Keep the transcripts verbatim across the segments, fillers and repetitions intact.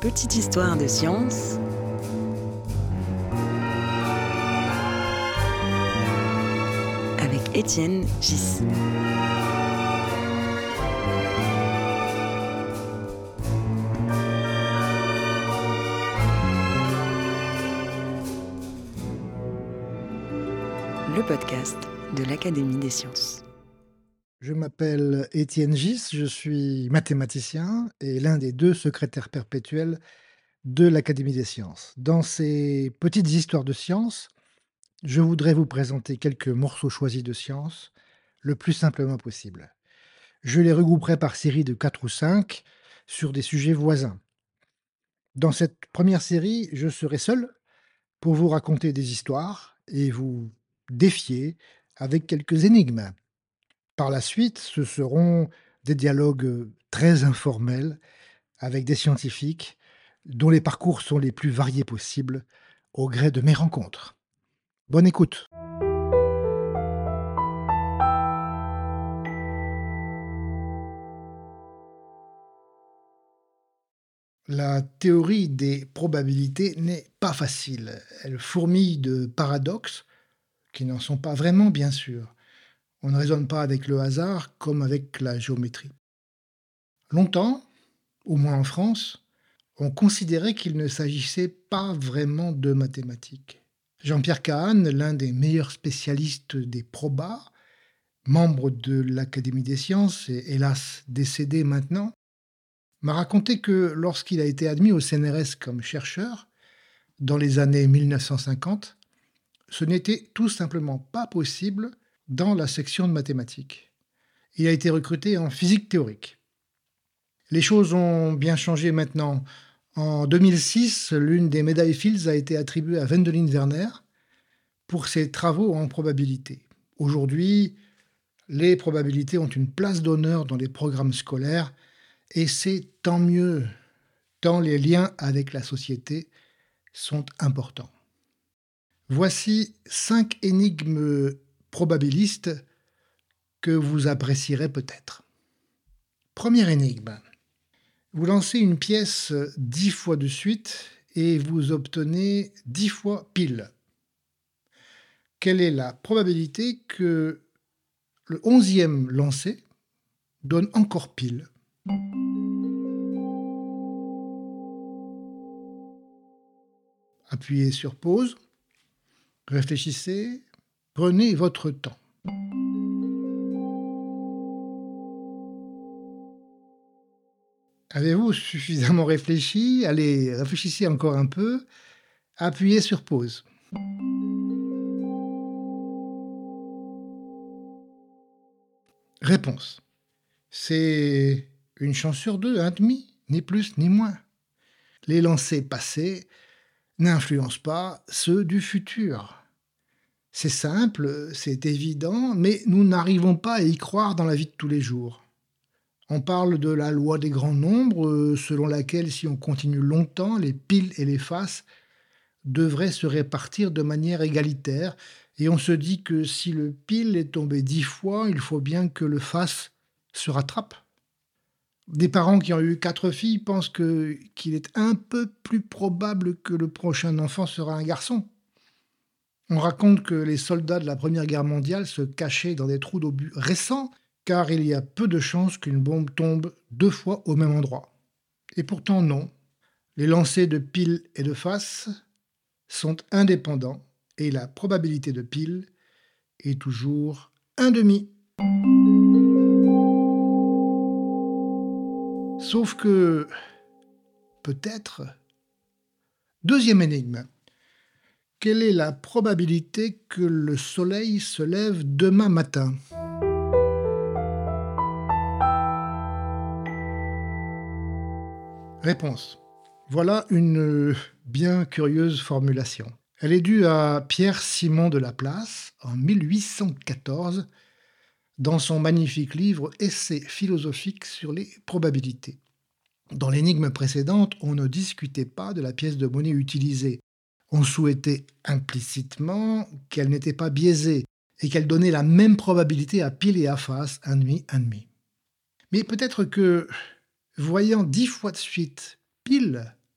Petite histoire de science avec Étienne Gis. Le podcast de l'Académie des sciences. Je m'appelle Étienne Gis, je suis mathématicien et l'un des deux secrétaires perpétuels de l'Académie des sciences. Dans ces petites histoires de sciences, je voudrais vous présenter quelques morceaux choisis de science le plus simplement possible. Je les regrouperai par série de quatre ou cinq sur des sujets voisins. Dans cette première série, je serai seul pour vous raconter des histoires et vous défier avec quelques énigmes. Par la suite, ce seront des dialogues très informels avec des scientifiques dont les parcours sont les plus variés possibles au gré de mes rencontres. Bonne écoute. La théorie des probabilités n'est pas facile. Elle fourmille de paradoxes qui n'en sont pas vraiment, bien sûr. On ne raisonne pas avec le hasard comme avec la géométrie. Longtemps, au moins en France, on considérait qu'il ne s'agissait pas vraiment de mathématiques. Jean-Pierre Kahn, l'un des meilleurs spécialistes des probas, membre de l'Académie des sciences et hélas décédé maintenant, m'a raconté que lorsqu'il a été admis au C N R S comme chercheur, dans les années mille neuf cent cinquante, ce n'était tout simplement pas possible dans la section de mathématiques. Il a été recruté en physique théorique. Les choses ont bien changé maintenant. En deux mille six, l'une des médailles Fields a été attribuée à Wendelin Werner pour ses travaux en probabilité. Aujourd'hui, les probabilités ont une place d'honneur dans les programmes scolaires et c'est tant mieux, tant les liens avec la société sont importants. Voici cinq énigmes probabilistes que vous apprécierez peut-être. Première énigme. Vous lancez une pièce dix fois de suite et vous obtenez dix fois pile. Quelle est la probabilité que le onzième lancé donne encore pile ? Appuyez sur pause, réfléchissez, prenez votre temps. Avez-vous suffisamment réfléchi ? Allez, réfléchissez encore un peu. Appuyez sur pause. Réponse. C'est une chance sur deux, un demi, ni plus ni moins. Les lancers passés n'influencent pas ceux du futur. C'est simple, c'est évident, mais nous n'arrivons pas à y croire dans la vie de tous les jours. On parle de la loi des grands nombres, selon laquelle si on continue longtemps, les piles et les faces devraient se répartir de manière égalitaire. Et on se dit que si le pile est tombé dix fois, il faut bien que le face se rattrape. Des parents qui ont eu quatre filles pensent que, qu'il est un peu plus probable que le prochain enfant sera un garçon. On raconte que les soldats de la Première Guerre mondiale se cachaient dans des trous d'obus récents car il y a peu de chances qu'une bombe tombe deux fois au même endroit. Et pourtant non, les lancers de pile et de face sont indépendants et la probabilité de pile est toujours un demi. Sauf que, peut-être, deuxième énigme, quelle est la probabilité que le soleil se lève demain matin ? Réponse. Voilà une bien curieuse formulation. Elle est due à Pierre-Simon de Laplace, en mille huit cent quatorze, dans son magnifique livre « Essai philosophique sur les probabilités ». Dans l'énigme précédente, on ne discutait pas de la pièce de monnaie utilisée. On souhaitait implicitement qu'elle n'était pas biaisée et qu'elle donnait la même probabilité à pile et à face, un demi, un demi. Mais peut-être que, voyant dix fois de suite pile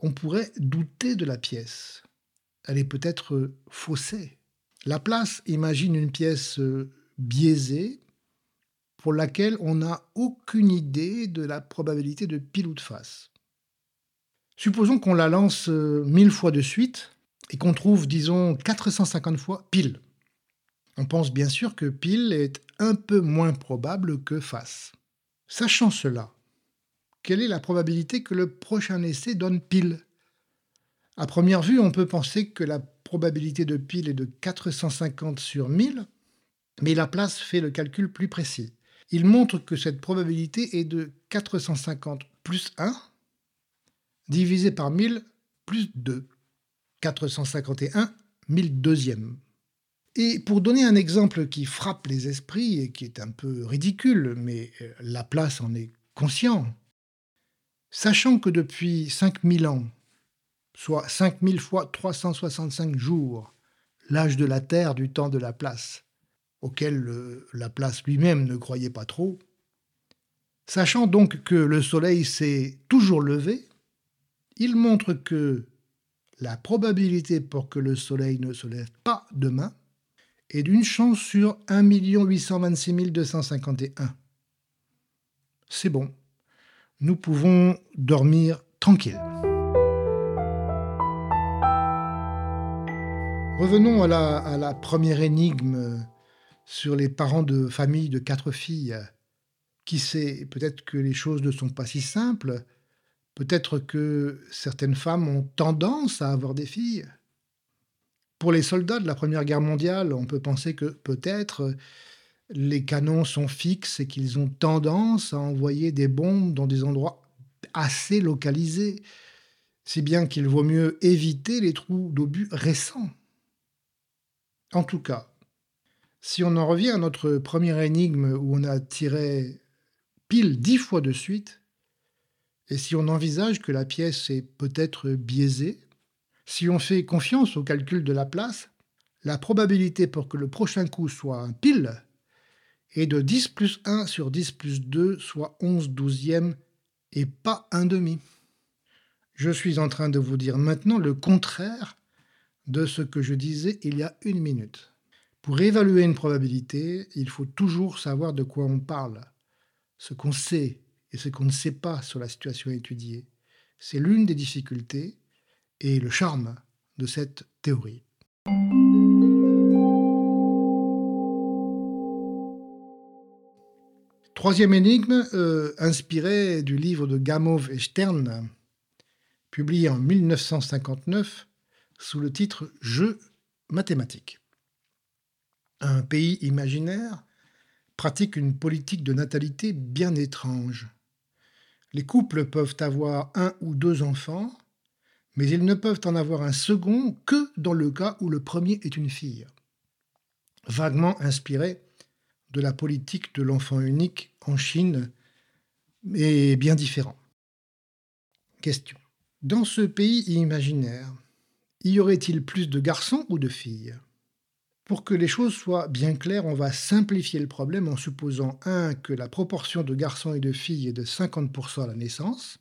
on pourrait douter de la pièce. Elle est peut-être faussée. Laplace imagine une pièce biaisée pour laquelle on n'a aucune idée de la probabilité de pile ou de face. Supposons qu'on la lance mille fois de suite et qu'on trouve, disons, quatre cent cinquante fois pile. On pense bien sûr que pile est un peu moins probable que face. Sachant cela, quelle est la probabilité que le prochain essai donne pile ? À première vue, on peut penser que la probabilité de pile est de quatre cent cinquante sur mille, mais Laplace fait le calcul plus précis. Il montre que cette probabilité est de quatre cent cinquante plus un, divisé par mille plus deux. quatre cent cinquante et un, mille deuxième. Et pour donner un exemple qui frappe les esprits et qui est un peu ridicule, mais Laplace en est conscient, sachant que depuis cinq mille ans, soit cinq mille fois trois cent soixante-cinq jours, l'âge de la Terre du temps de Laplace, auquel euh, Laplace lui-même ne croyait pas trop, sachant donc que le Soleil s'est toujours levé, il montre que la probabilité pour que le Soleil ne se lève pas demain est d'une chance sur un million huit cent vingt-six mille deux cent cinquante et un. C'est bon, nous pouvons dormir tranquille. Revenons à la, à la première énigme sur les parents de famille de quatre filles. Qui sait, peut-être que les choses ne sont pas si simples, peut-être que certaines femmes ont tendance à avoir des filles. Pour les soldats de la Première Guerre mondiale, on peut penser que peut-être les canons sont fixes et qu'ils ont tendance à envoyer des bombes dans des endroits assez localisés, si bien qu'il vaut mieux éviter les trous d'obus récents. En tout cas, si on en revient à notre première énigme où on a tiré pile dix fois de suite, et si on envisage que la pièce est peut-être biaisée, si on fait confiance au calcul de Laplace, la probabilité pour que le prochain coup soit un pile est de dix plus un sur dix plus deux, soit onze douzièmes, et pas un demi. Je suis en train de vous dire maintenant le contraire de ce que je disais il y a une minute. Pour évaluer une probabilité, il faut toujours savoir de quoi on parle, ce qu'on sait et ce qu'on ne sait pas sur la situation étudiée. C'est l'une des difficultés et le charme de cette théorie. Troisième énigme, euh, inspirée du livre de Gamow et Stern, publié en mille neuf cent cinquante-neuf sous le titre « Jeux mathématiques ». Un pays imaginaire pratique une politique de natalité bien étrange. Les couples peuvent avoir un ou deux enfants, mais ils ne peuvent en avoir un second que dans le cas où le premier est une fille. Vaguement inspiré de la politique de l'enfant unique en Chine, mais bien différent. Question. Dans ce pays imaginaire, y aurait-il plus de garçons ou de filles ? Pour que les choses soient bien claires, on va simplifier le problème en supposant un que la proportion de garçons et de filles est de cinquante pour cent à la naissance,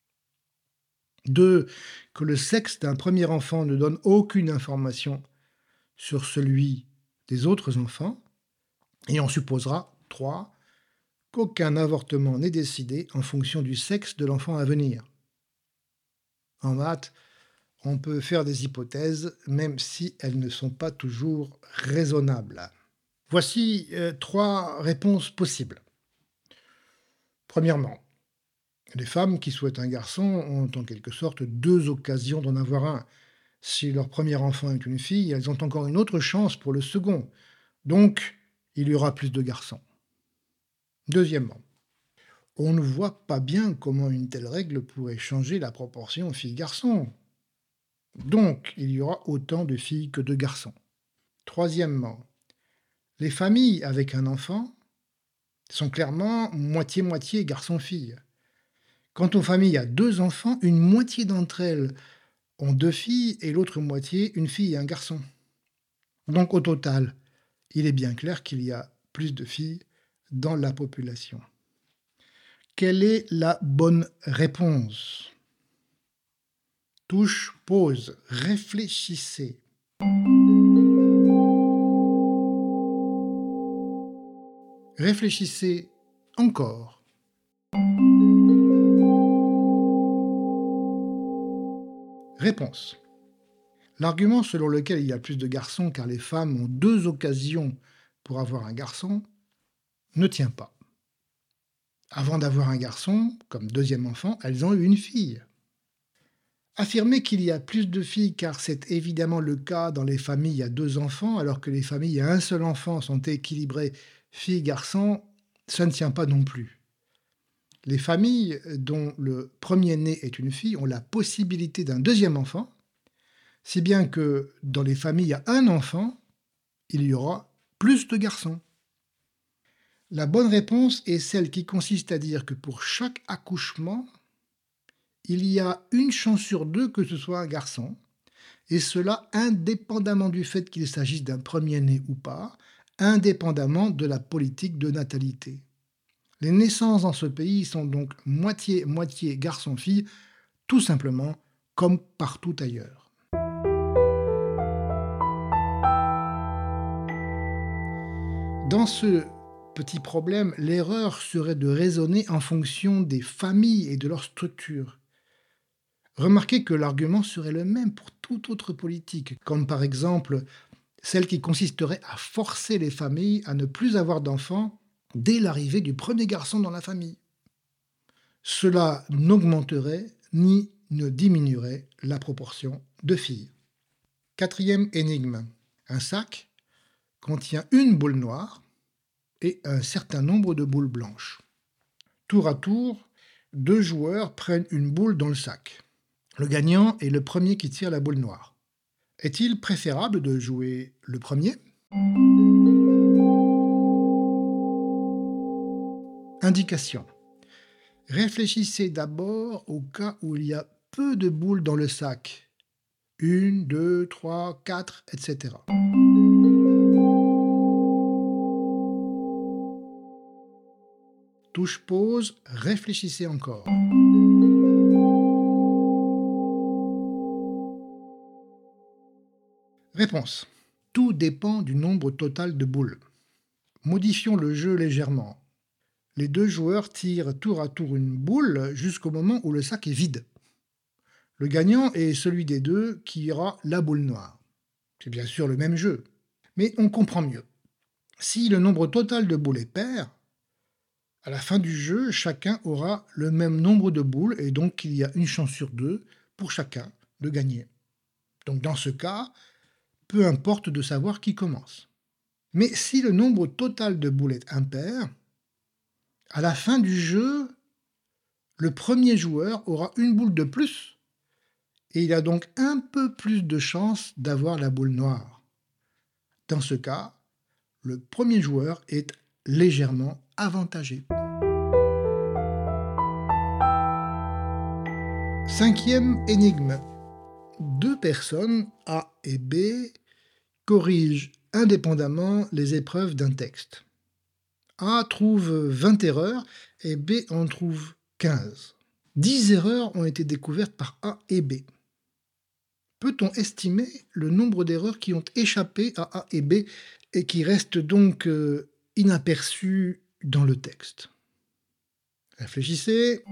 deux que le sexe d'un premier enfant ne donne aucune information sur celui des autres enfants, et on supposera, trois qu'aucun avortement n'est décidé en fonction du sexe de l'enfant à venir. En maths, on peut faire des hypothèses, même si elles ne sont pas toujours raisonnables. Voici euh, trois réponses possibles. Premièrement, les femmes qui souhaitent un garçon ont en quelque sorte deux occasions d'en avoir un. Si leur premier enfant est une fille, elles ont encore une autre chance pour le second. Donc, il y aura plus de garçons. Deuxièmement, on ne voit pas bien comment une telle règle pourrait changer la proportion filles-garçons. Donc, il y aura autant de filles que de garçons. Troisièmement, les familles avec un enfant sont clairement moitié-moitié garçon-fille. Quant aux familles à deux enfants, une moitié d'entre elles ont deux filles et l'autre moitié une fille et un garçon. Donc, au total, il est bien clair qu'il y a plus de filles dans la population. Quelle est la bonne réponse ? Touche pause. Réfléchissez. Réfléchissez encore. Réponse. L'argument selon lequel il y a plus de garçons car les femmes ont deux occasions pour avoir un garçon ne tient pas. Avant d'avoir un garçon, comme deuxième enfant, elles ont eu une fille. Affirmer qu'il y a plus de filles car c'est évidemment le cas dans les familles à deux enfants, alors que les familles à un seul enfant sont équilibrées filles-garçons, ça ne tient pas non plus. Les familles dont le premier-né est une fille ont la possibilité d'un deuxième enfant, si bien que dans les familles à un enfant, il y aura plus de garçons. La bonne réponse est celle qui consiste à dire que pour chaque accouchement, il y a une chance sur deux que ce soit un garçon, et cela indépendamment du fait qu'il s'agisse d'un premier-né ou pas, indépendamment de la politique de natalité. Les naissances dans ce pays sont donc moitié-moitié garçon-fille, tout simplement comme partout ailleurs. Dans ce petit problème, l'erreur serait de raisonner en fonction des familles et de leur structure. Remarquez que l'argument serait le même pour toute autre politique, comme par exemple celle qui consisterait à forcer les familles à ne plus avoir d'enfants dès l'arrivée du premier garçon dans la famille. Cela n'augmenterait ni ne diminuerait la proportion de filles. Quatrième énigme. Un sac contient une boule noire et un certain nombre de boules blanches. Tour à tour, deux joueurs prennent une boule dans le sac. Le gagnant est le premier qui tire la boule noire. Est-il préférable de jouer le premier ? Indication. Réfléchissez d'abord au cas où il y a peu de boules dans le sac. Une, deux, trois, quatre, et cetera. Touche pause, réfléchissez encore. Réponse. Tout dépend du nombre total de boules. Modifions le jeu légèrement. Les deux joueurs tirent tour à tour une boule jusqu'au moment où le sac est vide. Le gagnant est celui des deux qui aura la boule noire. C'est bien sûr le même jeu, mais on comprend mieux. Si le nombre total de boules est pair, à la fin du jeu, chacun aura le même nombre de boules et donc il y a une chance sur deux pour chacun de gagner. Donc dans ce cas, peu importe de savoir qui commence. Mais si le nombre total de boules est impair, à la fin du jeu, le premier joueur aura une boule de plus et il a donc un peu plus de chances d'avoir la boule noire. Dans ce cas, le premier joueur est légèrement avantagé. Cinquième énigme. Deux personnes, A et B, corrigent indépendamment les épreuves d'un texte. A trouve vingt erreurs et B en trouve quinze. dix erreurs ont été découvertes par A et B. Peut-on estimer le nombre d'erreurs qui ont échappé à A et B et qui restent donc euh, inaperçues dans le texte ? Réfléchissez.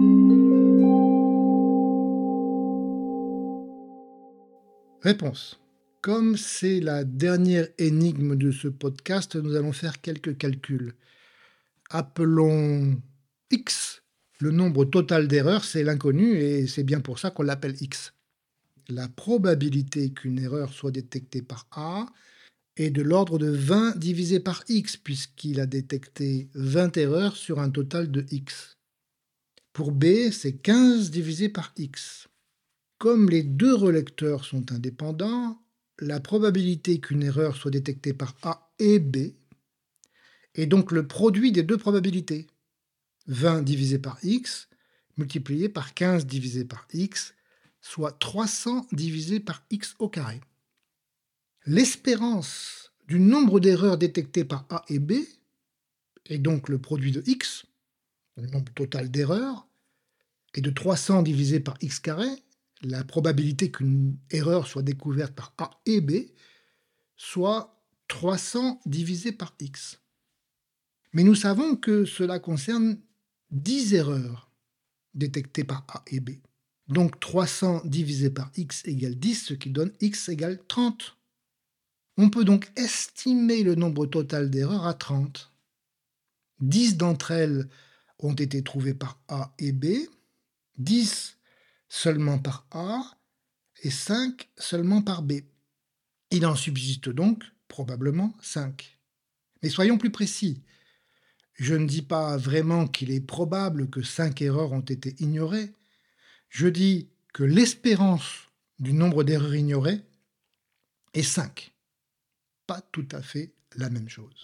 Réponse. Comme c'est la dernière énigme de ce podcast, nous allons faire quelques calculs. Appelons X le nombre total d'erreurs, c'est l'inconnu et c'est bien pour ça qu'on l'appelle X. La probabilité qu'une erreur soit détectée par A est de l'ordre de vingt divisé par X, puisqu'il a détecté vingt erreurs sur un total de X. Pour B, c'est quinze divisé par X. Comme les deux relecteurs sont indépendants, la probabilité qu'une erreur soit détectée par A et B est donc le produit des deux probabilités. vingt divisé par X multiplié par quinze divisé par X, soit trois cents divisé par X au carré. L'espérance du nombre d'erreurs détectées par A et B est donc le produit de X, le nombre total d'erreurs, et de trois cents divisé par X carré, la probabilité qu'une erreur soit découverte par A et B soit trois cents divisé par X. Mais nous savons que cela concerne dix erreurs détectées par A et B. Donc trois cents divisé par X égale dix, ce qui donne X égale trente. On peut donc estimer le nombre total d'erreurs à trente. dix d'entre elles ont été trouvées par A et B, dix seulement par A et cinq seulement par B. Il en subsiste donc probablement cinq. Mais soyons plus précis. Je ne dis pas vraiment qu'il est probable que cinq erreurs ont été ignorées. Je dis que l'espérance du nombre d'erreurs ignorées est cinq. Pas tout à fait la même chose.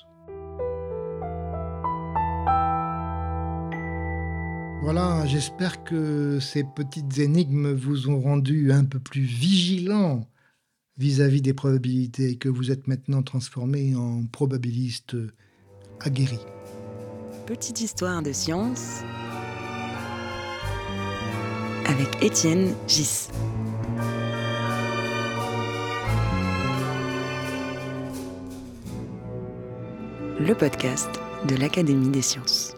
Voilà, j'espère que ces petites énigmes vous ont rendu un peu plus vigilant vis-à-vis des probabilités et que vous êtes maintenant transformé en probabiliste aguerri. Petite histoire de science avec Étienne Gis. Le podcast de l'Académie des sciences.